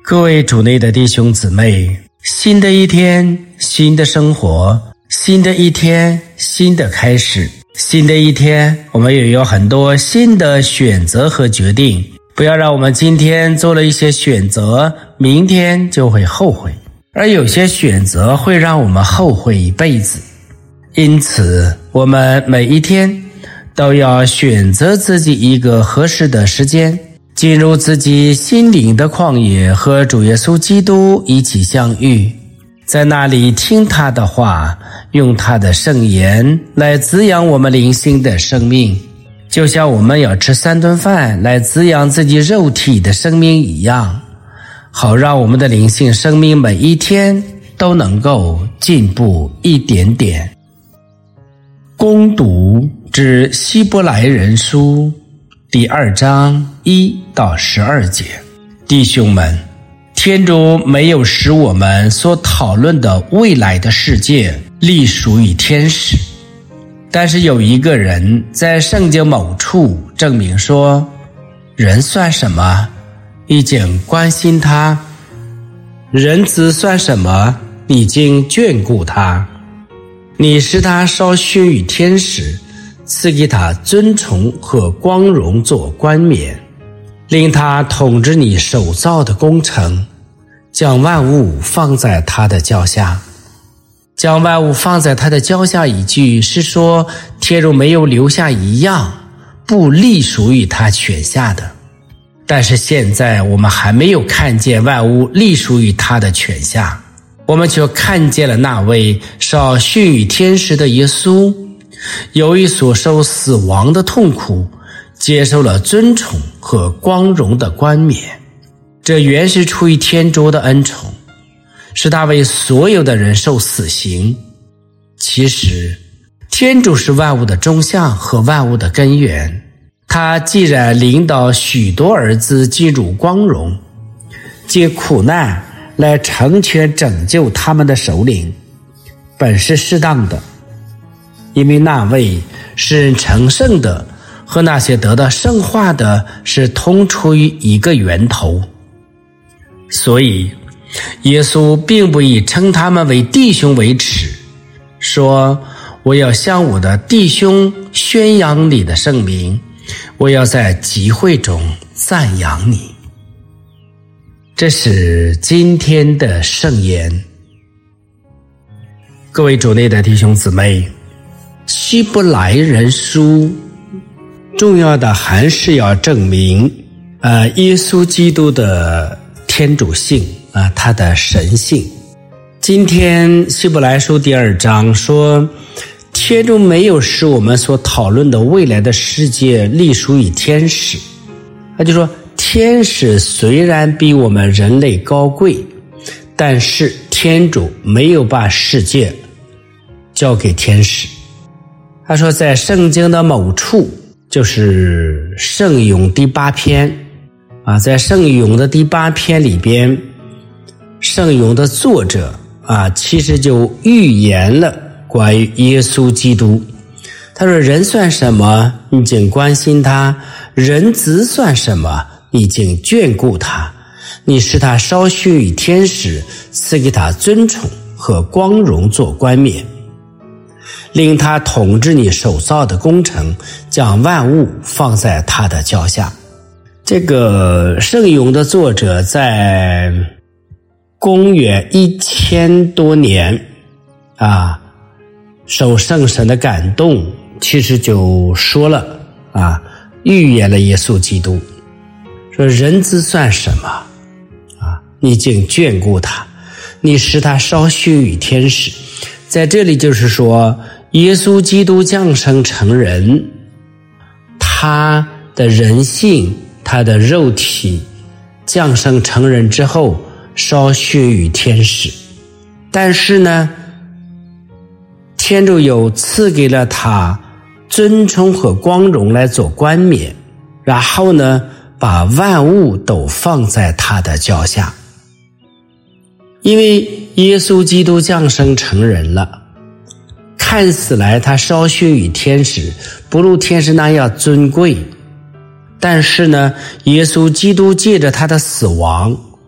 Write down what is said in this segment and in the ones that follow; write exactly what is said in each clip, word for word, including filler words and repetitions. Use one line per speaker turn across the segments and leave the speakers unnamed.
各位主内的弟兄姊妹，新的一天，新的生活，新的一天，新的开始。新的一天，我们也有很多新的选择和决定。不要让我们今天做了一些选择，明天就会后悔，而有些选择会让我们后悔一辈子。因此，我们每一天都要选择自己一个合适的时间，进入自己心灵的旷野，和主耶稣基督一起相遇，在那里听他的话，用他的圣言来滋养我们灵性的生命，就像我们要吃三顿饭来滋养自己肉体的生命一样，好让我们的灵性生命每一天都能够进步一点点。攻读之希伯来人书第二章一到十二节。弟兄们，天主没有使我们所讨论的未来的世界隶属于天使，但是有一个人在圣经某处证明说，人算什么，你竟关心他；人子算什么，你竟眷顾他。你使他稍逊于天使，赐给他尊崇和光荣做冠冕，令他统治你手造的工程，将万物放在他的脚下。将万物放在他的脚下一句，是说天主没有留下一样不隶属于他权下的。但是现在我们还没有看见万物隶属于他的权下，我们却看见了那位稍逊于天使的耶稣，由于所受死亡的痛苦，接受了尊崇和光荣的冠冕。这原是出于天主的恩宠，是他为所有的人受死刑。其实天主是万物的中相和万物的根源，他既然领导许多儿子进入光荣，借苦难来成全拯救他们的首领，本是适当的，因为那位使人成圣的和那些得到圣化的是同出于一个源头。所以耶稣并不以称他们为弟兄为耻，说我要向我的弟兄宣扬你的圣名，我要在集会中赞扬你。这是今天的圣言。各位主内的弟兄姊妹，希伯来人书重要的还是要证明呃，耶稣基督的天主性啊、呃，他的神性。今天希伯来书第二章说，天主没有使我们所讨论的未来的世界隶属于天使。他就说，天使虽然比我们人类高贵，但是天主没有把世界交给天使。他说在圣经的某处，就是圣咏第八篇啊，在圣咏的第八篇里边，圣咏的作者啊，其实就预言了关于耶稣基督。他说，人算什么，你竟关心他；人子算什么，你竟眷顾他。你使他稍逊于天使，赐给他尊崇和光荣做冠冕，令他统治你手造的工程，将万物放在他的脚下。这个圣咏的作者在公元一千多年啊，受圣神的感动，其实就说了啊，预言了耶稣基督，说人子算什么啊，你竟眷顾他，你使他稍逊于天使。在这里就是说，耶稣基督降生成人，他的人性，他的肉体降生成人之后稍逊于天使，但是呢，天主又赐给了他尊崇和光荣来做冠冕，然后呢，把万物都放在他的脚下。因为耶稣基督降生成人了，看似来他稍逊于天使，不如天使那样尊贵，但是呢，耶稣基督借着他的死亡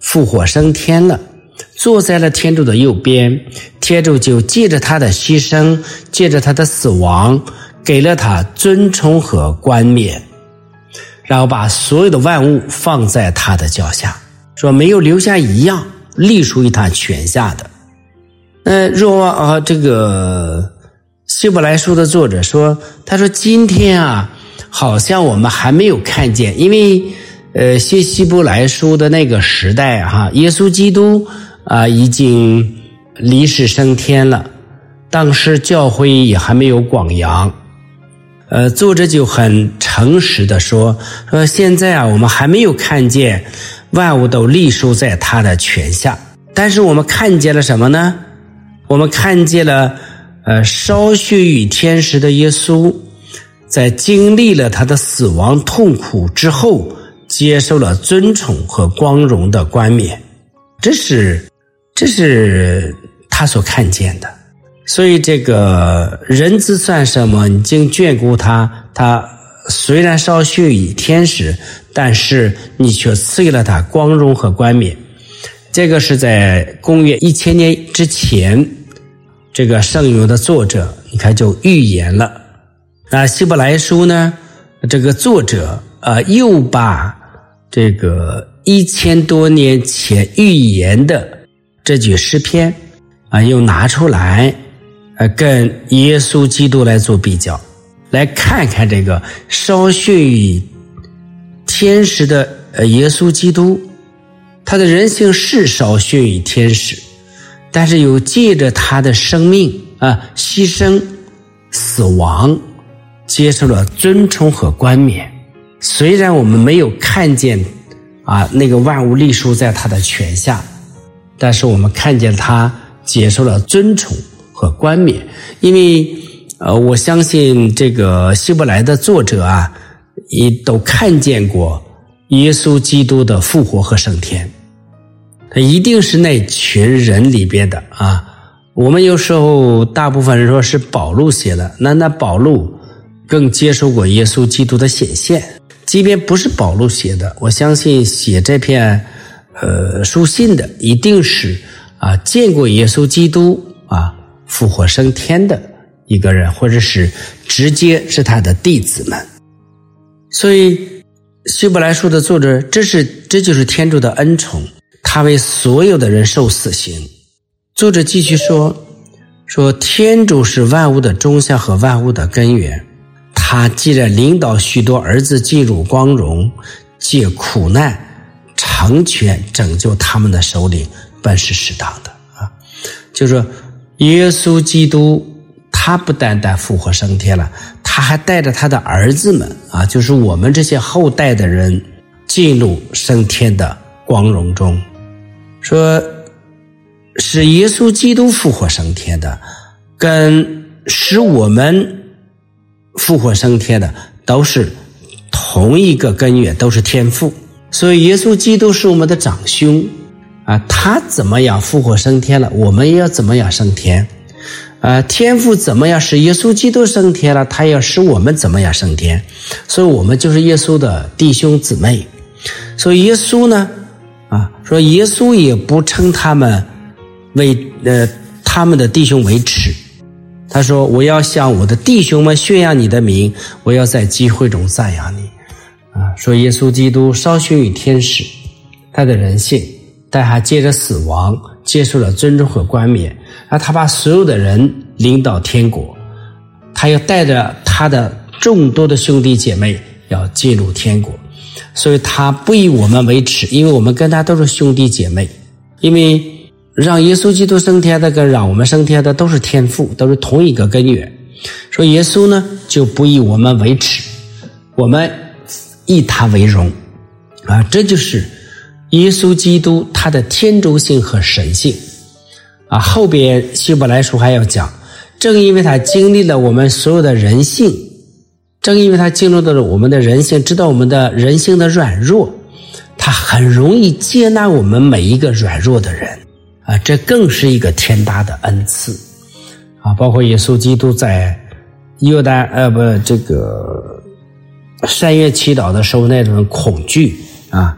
复活升天了，坐在了天主的右边。天主就借着他的牺牲，借着他的死亡，给了他尊崇和冠冕，然后把所有的万物放在他的脚下，说没有留下一样隶属于他权下的。那若啊，这个希伯来书的作者说，他说今天啊，好像我们还没有看见，因为呃，写希伯来书的那个时代哈、啊，耶稣基督啊已经离世升天了，当时教会也还没有广扬。呃，作者就很诚实的说，说现在啊，我们还没有看见万物都隶属在他的权下，但是我们看见了什么呢？我们看见了呃，烧血与天使的耶稣，在经历了他的死亡痛苦之后，接受了尊崇和光荣的冠冕，这是这是他所看见的。所以这个人子算什么？你竟眷顾他，他虽然烧血与天使，但是你却赐给了他光荣和冠冕。这个是在公元一千年之前，这个圣咏的作者你看就预言了。那希伯来书呢，这个作者呃又把这个一千多年前预言的这句诗篇啊、呃、又拿出来，呃跟耶稣基督来做比较，来看看这个烧血与天使的呃耶稣基督，他的人性是烧血与天使，但是又借着他的生命啊、呃、牺牲死亡，接受了尊崇和冠冕。虽然我们没有看见啊那个万物隶属在他的权下，但是我们看见他接受了尊崇和冠冕。因为呃我相信这个希伯来的作者啊也都看见过耶稣基督的复活和升天，他一定是那群人里边的啊。我们有时候大部分人说是保禄写的，那那保禄更接受过耶稣基督的显现。即便不是保禄写的，我相信写这篇呃书信的一定是啊见过耶稣基督啊复活升天的一个人，或者是直接是他的弟子们。所以希伯来书的作者，这是这就是天主的恩宠，他为所有的人受死刑。作者继续说说天主是万物的中心和万物的根源，他既然领导许多儿子进入光荣，借苦难成全拯救他们的首领，本是适当的啊。就是说耶稣基督他不单单复活升天了，他还带着他的儿子们啊，就是我们这些后代的人进入升天的光荣中。说是耶稣基督复活升天的，跟使我们复活升天的都是同一个根源，都是天父。所以耶稣基督是我们的长兄啊，他怎么样复活升天了，我们也要怎么样升天啊。天父怎么样使耶稣基督升天了，他要使我们怎么样升天。所以我们就是耶稣的弟兄姊妹。所以耶稣呢啊，说耶稣也不称他们为呃他们的弟兄为耻，他说我要向我的弟兄们宣扬你的名，我要在集会中赞扬你啊。说耶稣基督烧血与天使，他的人性，但他借着死亡接受了尊重和冠冕，而他把所有的人领到天国，他要带着他的众多的兄弟姐妹要进入天国。所以他不以我们为耻，因为我们跟他都是兄弟姐妹。因为让耶稣基督升天的跟让我们升天的都是天父，都是同一个根源。说耶稣呢就不以我们为耻，我们以他为荣啊，这就是耶稣基督他的天主性和神性啊。后边希伯来书还要讲，正因为他经历了我们所有的人性，正因为他经历了我们的人性，知道我们的人性的软弱，他很容易接纳我们每一个软弱的人啊，这更是一个天大的恩赐啊！包括耶稣基督在约旦呃不这个山岳祈祷的时候那种恐惧啊，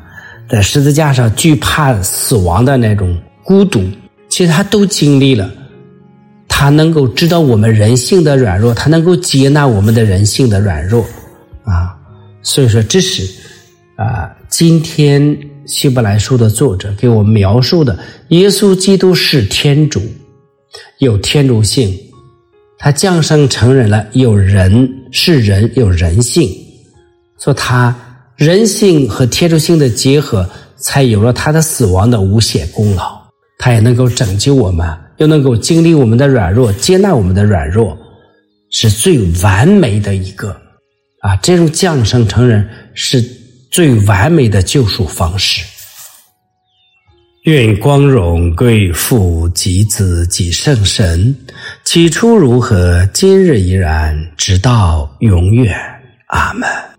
在十字架上惧怕死亡的那种孤独，其实他都经历了。他能够知道我们人性的软弱，他能够接纳我们的人性的软弱啊。所以说这是啊，今天希伯来书的作者给我们描述的耶稣基督是天主，有天主性，他降生成人了，有人是人，有人性，所以他人性和天主性的结合，才有了他的死亡的无限功劳。他也能够拯救我们，又能够经历我们的软弱，接纳我们的软弱，是最完美的一个啊！这种降生成人是最完美的救赎方式。愿光荣归父及子及圣神，起初如何，今日依然，直到永远。阿们。